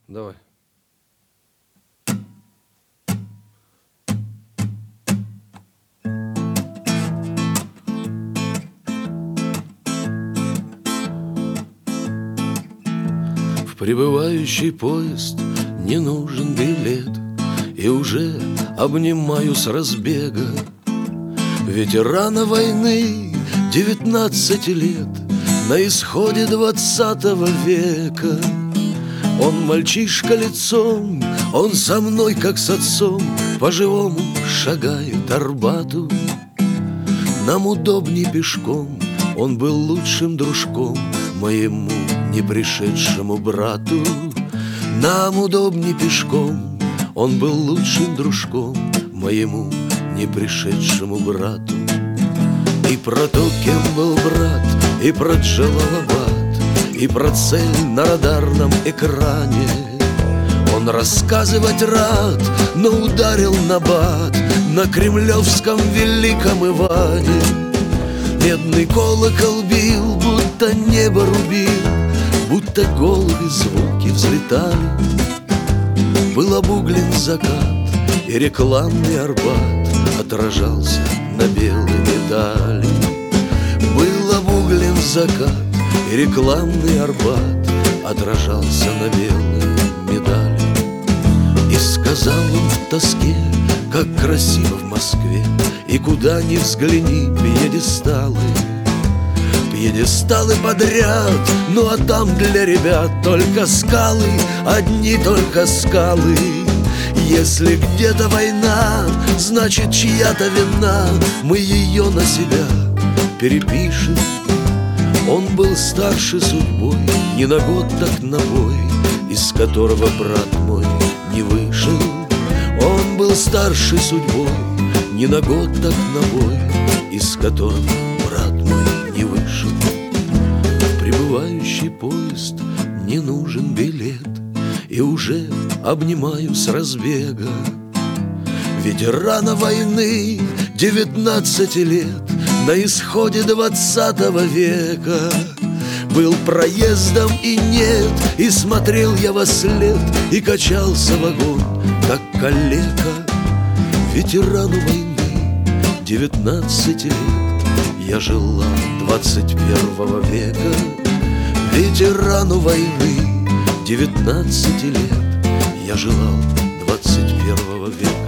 Давай. В прибывающий поезд не нужен билет, и уже обнимаю с разбега ветерана войны 19 лет на исходе 20 века. Он мальчишка лицом, он со мной как с отцом по-живому шагает Арбату. Нам удобней пешком, он был лучшим дружком моему не пришедшему брату. Нам удобней пешком, он был лучшим дружком моему не пришедшему брату. И про то, кем был брат, и про Джалалабад, и про цель на радарном экране он рассказывать рад, но ударил набат на кремлевском великом Иване. Медный колокол бил, будто небо рубил, будто голуби звуки взлетали. Был обуглен закат, и рекламный Арбат отражался на белой медали. Был обуглен закат, и рекламный Арбат отражался на белой медали. И сказал он в тоске, как красиво в Москве, и куда ни взгляни пьедесталы. Пьедесталы подряд, ну а там для ребят только скалы, одни только скалы. Если где-то война, значит чья-то вина, мы ее на себя перепишем. Он был старше судьбой, не на год, так на бой, из которого брат мой не вышел. Он был старше судьбой, не на год, так на бой, из которого брат мой не вышел. В прибывающий поезд не нужен билет, и уже обнимаю с разбега ветерана войны 19 лет на исходе 20 века. Был проездом и нет, и смотрел я вослед, и качался вагон, как калека. Ветерану войны 19 лет я жила 21 века. Ветерану войны 19 лет я желал 21 века.